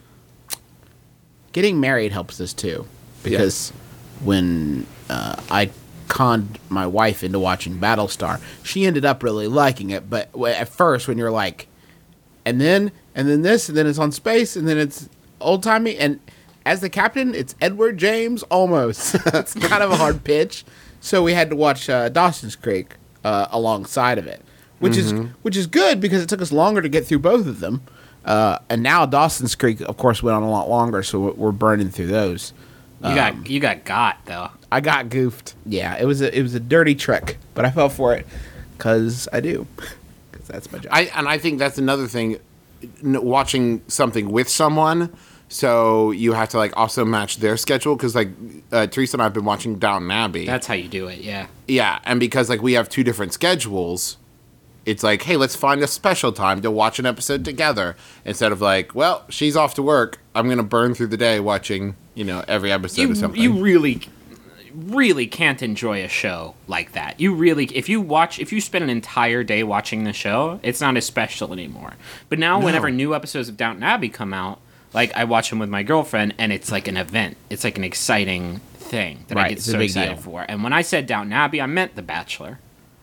Getting married helps us too, because when I conned my wife into watching Battlestar, she ended up really liking it. But at first, when you're like, and then this, and then it's on space, and then it's old timey, and as the captain, it's Edward James almost. It's kind of a hard pitch, so we had to watch Dawson's Creek alongside of it, which is good because it took us longer to get through both of them. And now Dawson's Creek, of course, went on a lot longer, so we're burning through those. You got though. I got goofed. Yeah, it was a dirty trick, but I fell for it because I do. Because that's my job. I think that's another thing, watching something with someone. So you have to like also match their schedule because like Teresa and I have been watching Downton Abbey. That's how you do it. Yeah. Yeah, and because like we have 2 different schedules. It's like, hey, let's find a special time to watch an episode together. Instead of like, well, she's off to work. I'm going to burn through the day watching, every episode of something. You really can't enjoy a show like that. If you spend an entire day watching the show, it's not as special anymore. But now whenever new episodes of Downton Abbey come out, like I watch them with my girlfriend, and it's like an event. It's like an exciting thing that I get so excited for. And when I said Downton Abbey, I meant The Bachelor.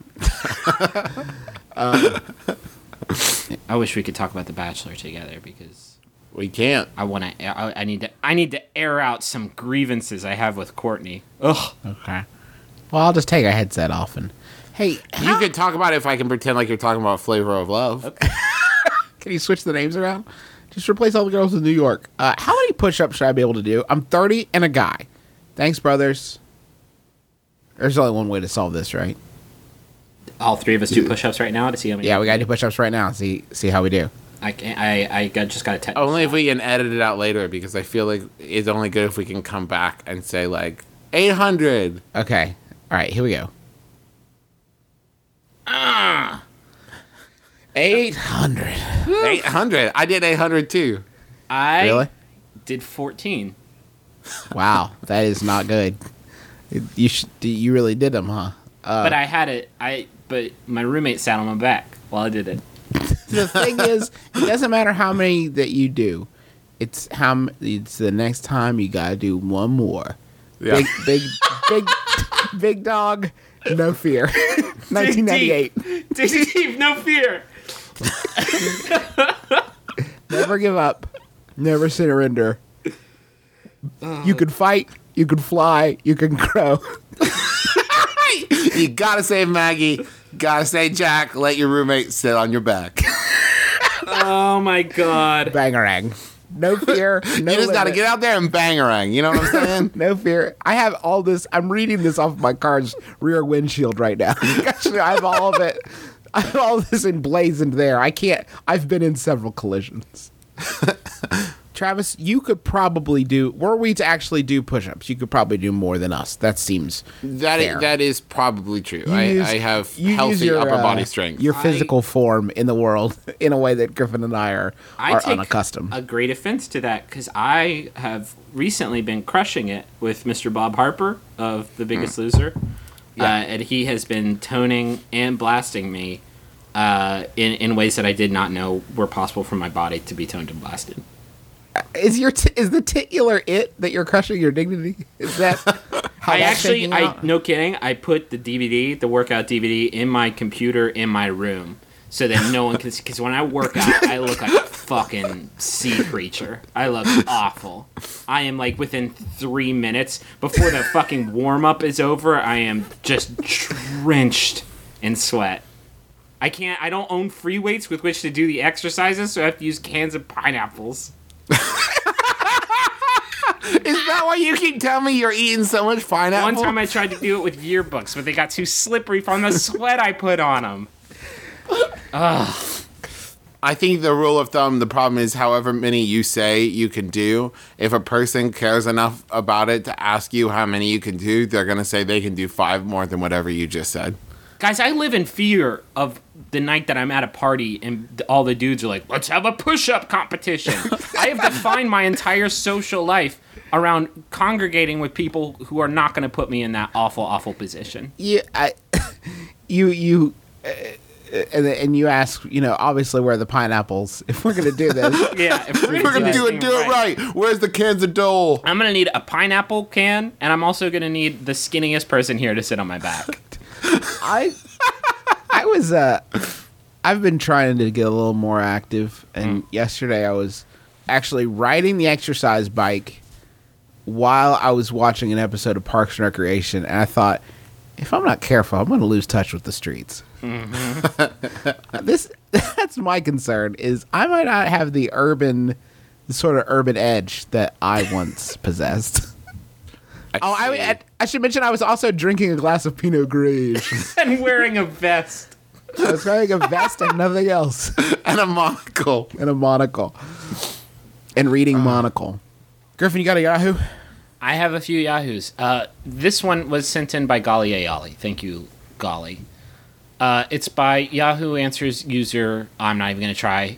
I wish we could talk about The Bachelor together because we can't. I need to air out some grievances I have with Courtney. Ugh. Okay. Well, I'll just take a headset off and hey, you can talk about it if I can pretend like you're talking about Flavor of Love. Okay. Can you switch the names around? Just replace all the girls in New York. How many push-ups should I be able to do? I'm 30 and a guy. Thanks, brothers. There's only one way to solve this, right? All 3 of us do push-ups right now to see how many. Yeah, we got to do push-ups right now. See how we do. I just got a tetanus Only shot. if we can edit it out later because I feel like it's only good if we can come back and say like 800. Okay. All right, here we go. 800. 800. I did 800 too. I Really? did 14. Wow, that is not good. You really did them, huh? But I had it. But my roommate sat on my back while I did it. The thing is, it doesn't matter how many that you do. It's it's the next time you gotta do one more. Yeah. Big dog, no fear. 1998. Dig deep, no fear. Never give up. Never surrender. You can fight. You can fly. You can grow. You gotta save Maggie. Gotta say Jack. Let your roommate sit on your back. Oh my god. Bangarang. No fear. No You just gotta limit. get out there and bangarang. You know what I'm saying? No fear. I have all this. I'm reading this off my car's rear windshield right now. Actually, I have all of it. I have all this emblazoned there. I can't. I've been in several collisions. Travis, you could probably do. Were we to actually do push-ups, you could probably do more than us. That seems fair. That is probably true. You use- I have you use healthy your, upper body strength. Your physical form in the world in a way that Griffin and I are I take unaccustomed. a great offense to that because I have recently been crushing it with Mr. Bob Harper of The Biggest Loser. And he has been toning and blasting me in ways that I did not know were possible for my body to be toned and blasted. Is the titular it that you're crushing your dignity? Is that how that's taking out? no kidding, I put the workout DVD in my computer in my room so that no one can see. Because when I work out, I look like a fucking sea creature. I look awful. I am like within 3 minutes before the fucking warm up is over, I am just drenched in sweat. I don't own free weights with which to do the exercises, so I have to use cans of pineapples. Is that why you keep telling me you're eating so much pineapple? One time I tried to do it with yearbooks, but they got too slippery from the sweat I put on them. I think the rule of thumb, the problem is however many you say you can do, if a person cares enough about it to ask you how many you can do, they're going to say they can do 5 more than whatever you just said. Guys, I live in fear of the night that I'm at a party and all the dudes are like, let's have a push-up competition. I have defined my entire social life around congregating with people who are not going to put me in that awful, awful position. Yeah, and you ask, obviously where are the pineapples if we're gonna do this. Yeah, if We're going to do it right. Where's the cans of Dole? I'm going to need a pineapple can, and I'm also going to need the skinniest person here to sit on my back. I've been trying to get a little more active, and yesterday I was actually riding the exercise bike while I was watching an episode of Parks and Recreation, and I thought, if I'm not careful, I'm going to lose touch with the streets. That's my concern, is I might not have the sort of urban edge that I once possessed. I should mention I was also drinking a glass of Pinot Gris. And wearing a vest. I was wearing a vest and nothing else. And a monocle. And a monocle. And reading Monocle. Griffin, you got a Yahoo? I have a few Yahoos. This one was sent in by Golly Ayali. Thank you, Golly. It's by Yahoo Answers user, I'm not even going to try,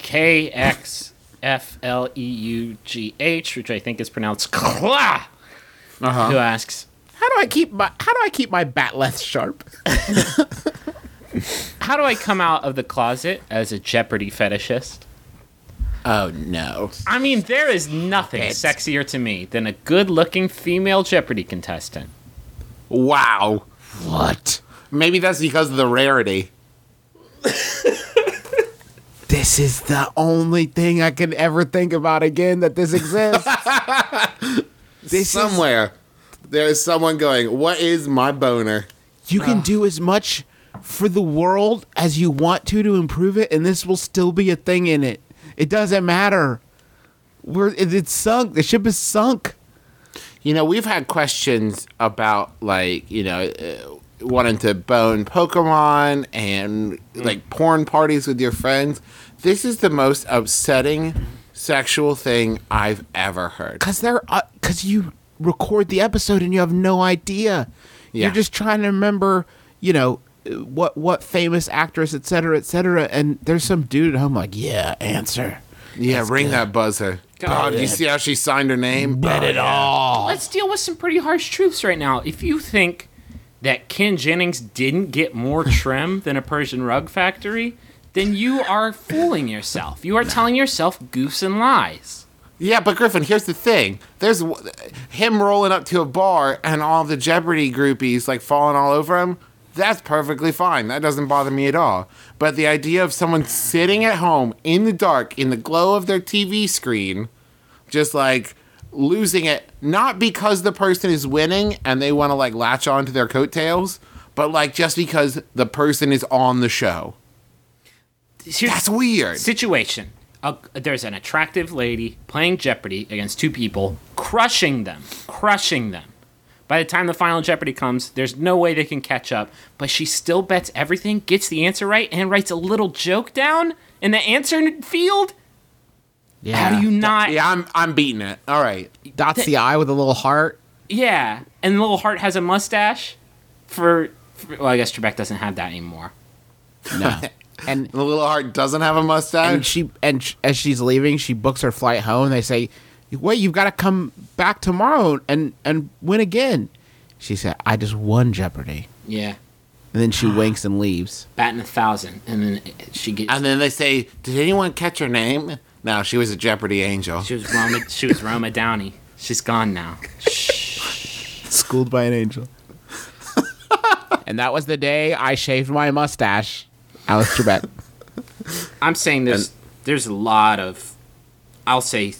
KXFLEUGH, which I think is pronounced Kla, who asks, How do I keep my batleth sharp? how do I come out of the closet as a Jeopardy fetishist? Oh no. I mean, there is nothing sexier to me than a good-looking female Jeopardy contestant. Wow. What? Maybe that's because of the rarity. This is the only thing I can ever think about again that this exists. Somewhere there's someone going, what is my boner? You can do as much for the world as you want to improve it, and this will still be a thing in it. It doesn't matter. It's sunk. The ship is sunk. We've had questions about, wanting to bone Pokemon and, porn parties with your friends. This is the most upsetting sexual thing I've ever heard. Because you record the episode and you have no idea. Yeah. You're just trying to remember, what famous actress, et cetera, and there's some dude at home like, yeah, answer. Yeah, ring that buzzer. God, do you see how she signed her name? Bet it all. Let's deal with some pretty harsh truths right now. If you think that Ken Jennings didn't get more trim than a Persian rug factory, then you are fooling yourself. You are telling yourself goofs and lies. Yeah, but Griffin, here's the thing. There's him rolling up to a bar and all the Jeopardy groupies like falling all over him. That's perfectly fine. That doesn't bother me at all. But the idea of someone sitting at home in the dark, in the glow of their TV screen, just like losing it, not because the person is winning and they want to like latch on to their coattails, but like just because the person is on the show. That's weird. Situation. There's an attractive lady playing Jeopardy against two people, crushing them. By the time the final Jeopardy comes, there's no way they can catch up, but she still bets everything, gets the answer right, and writes a little joke down in the answer field? Yeah. How do you not... Yeah, I'm beating it. All right. Dots the I with a little heart. Yeah, and the little heart has a mustache for well, I guess Trebek doesn't have that anymore. No. And The little heart doesn't have a mustache. as she's leaving, she books her flight home. They say, "Wait, you've got to come back tomorrow and win again." She said, "I just won Jeopardy." Yeah, And then she winks and leaves. batting 1,000, and then she gets... And then they say, "Did anyone catch her name?" No, she was a Jeopardy angel. She was Roma Downey. She's gone now. Schooled by an angel. And that was the day I shaved my mustache. Alex Trebek. I'm saying there's a lot of, I'll say,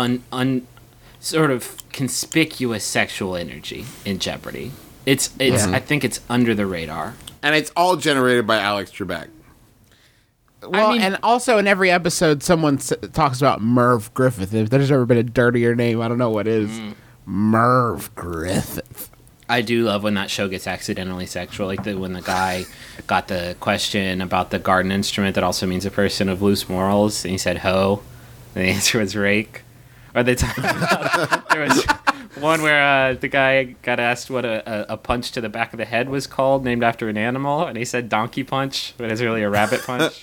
sort of conspicuous sexual energy in Jeopardy. It's I think it's under the radar. And it's all generated by Alex Trebek. Well, and also in every episode, someone talks about Merv Griffith. If there's ever been a dirtier name, I don't know what is. Merv Griffith. I do love when that show gets accidentally sexual, like when the guy got the question about the garden instrument that also means a person of loose morals, and he said hoe, and the answer was rake. Or they talked about, there was one where the guy got asked what a punch to the back of the head was called, named after an animal, and he said donkey punch, but it's really a rabbit punch.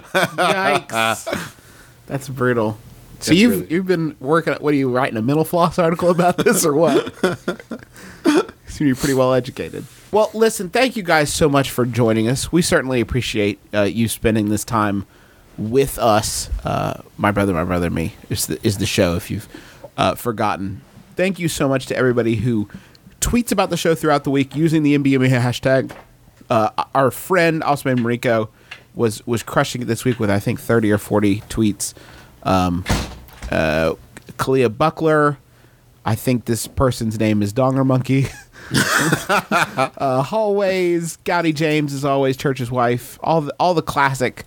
Yikes. That's brutal. So you've been working, what are you writing, a Mental Floss article about this or what? You're pretty well educated. Well, listen, thank you guys so much for joining us. We certainly appreciate you spending this time with us. My Brother and Me is the show, if you've forgotten. Thank you so much to everybody who tweets about the show throughout the week using the MBME hashtag. Our friend, also named Mariko, was crushing it this week with, I think, 30 or 40 tweets. Kalia Buckler, I think this person's name is Donger Monkey. Hallways, Gowdy James as always, Church's wife, all the classic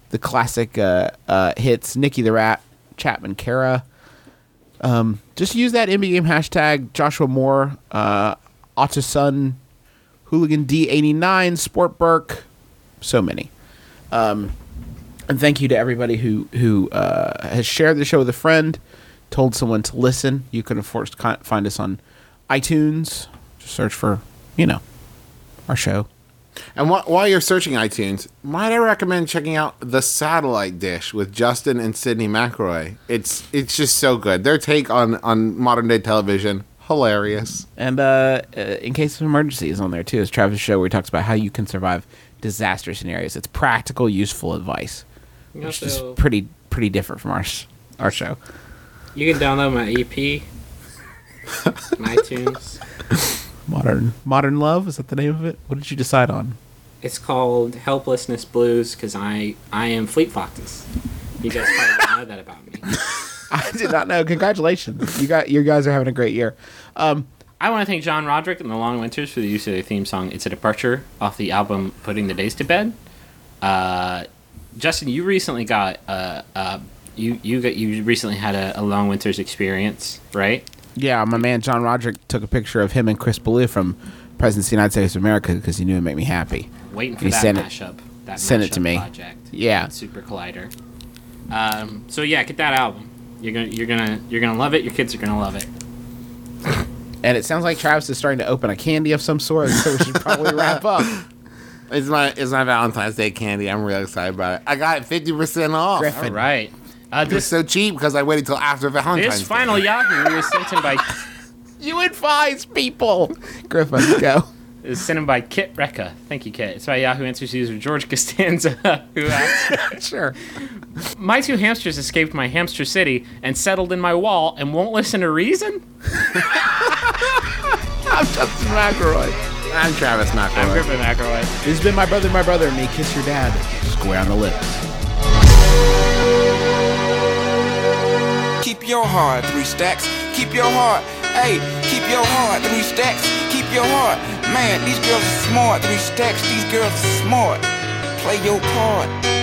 hits. Nikki the Rat, Chapman Kara. Just use that MBGame hashtag. Joshua Moore, Ottoson, Hooligan D89, Sport Burke, so many. And thank you to everybody who has shared the show with a friend, told someone to listen. You can of course find us on iTunes. Search for, our show. And while you're searching iTunes, might I recommend checking out The Satellite Dish with Justin and Sydney McElroy. It's just so good. Their take on modern day television, hilarious. And In Case of Emergency is on there too. It's Travis' show where he talks about how you can survive disaster scenarios. It's practical, useful advice, which is pretty different from our show. You can download my EP on iTunes. Modern Love, is that the name of it? What did you decide on? It's called Helplessness Blues because I am Fleet Foxes. You guys probably don't know that about me. I did not know. Congratulations. You guys are having a great year. I want to thank John Roderick and the Long Winters for the use of their theme song It's a Departure off the album Putting the Days to Bed. Justin, you recently got you recently had a Long Winters experience, right? Yeah, my man John Roderick took a picture of him and Chris Ballou from Presidents of the United States of America because he knew it'd make me happy. Waiting for He that sent mashup. That sent it mashup to me. Project. Yeah. Super Collider. So yeah, get that album. You're gonna love it. Your kids are gonna love it. And it sounds like Travis is starting to open a candy of some sort, so we should probably wrap up. It's my Valentine's Day candy. I'm really excited about it. I got it 50% off. Griffin. All right. It was so cheap because I waited till after Valentine's This final Day. Yahoo was sent in by You advise people. Griffin, go. is sent in by Kit Recca. Thank you, Kit. It's by Yahoo Answers user George Costanza, who asks, Sure. my 2 hamsters escaped my hamster city and settled in my wall and won't listen to reason? I'm Justin McElroy. I'm Travis I'm McElroy. Griffin McElroy. This has been my brother, and me. Kiss your dad. Square on the lips. Keep your heart, 3 stacks. Keep your heart. Hey, keep your heart, 3 stacks. Keep your heart. Man, these girls are smart, 3 stacks. These girls are smart. Play your part.